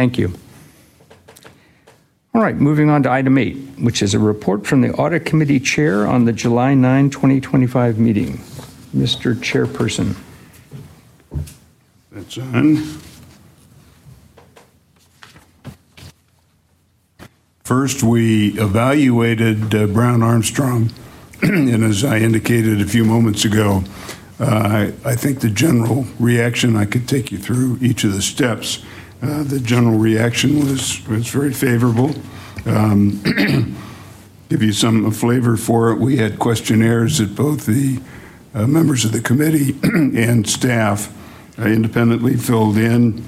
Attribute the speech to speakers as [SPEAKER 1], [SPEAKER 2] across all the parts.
[SPEAKER 1] Thank you. All right, moving on to item 8, which is a report from the Audit Committee Chair on the July 9, 2025 meeting. Mr. Chairperson.
[SPEAKER 2] That's on. First, we evaluated Brown Armstrong, and as I indicated a few moments ago, I think the general reaction, I could take you through each of the steps. The general reaction was very favorable. Give you some flavor for it. We had questionnaires that both the members of the committee and staff independently filled in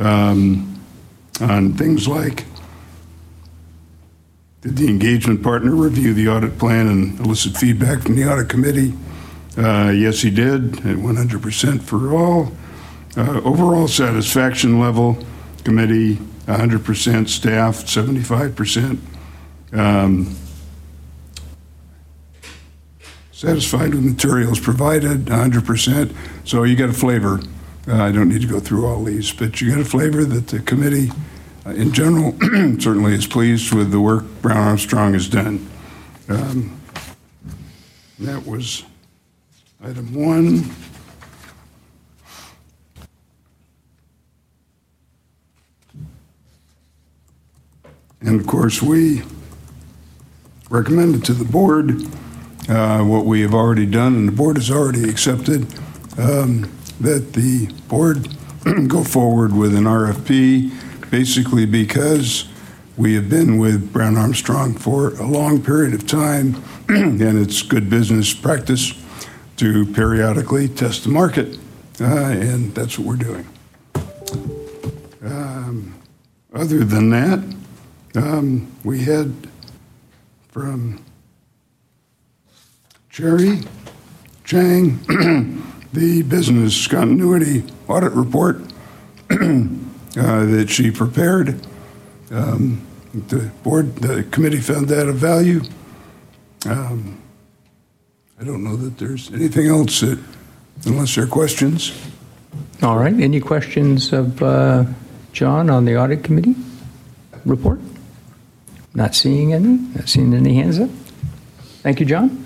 [SPEAKER 2] on things like, did the engagement partner review the audit plan and elicit feedback from the audit committee? Yes, he did, at 100% for all. Overall satisfaction level, committee 100%, staff 75%. Satisfied with materials provided 100%. So you got a flavor. I don't need to go through all these, but you got a flavor that the committee in general certainly is pleased with the work Brown Armstrong has done. That was item 1. And of course, we recommended to the board what we have already done, and the board has already accepted, that the board go forward with an RFP, basically because we have been with Brown Armstrong for a long period of time, and it's good business practice to periodically test the market, and that's what we're doing. Other than that, we had from Jerry Chang the business continuity audit report that she prepared. The committee found that of value. I don't know that there's anything else unless there are questions.
[SPEAKER 1] All right, any questions of John on the audit committee report? Not seeing any hands up. Thank you, John.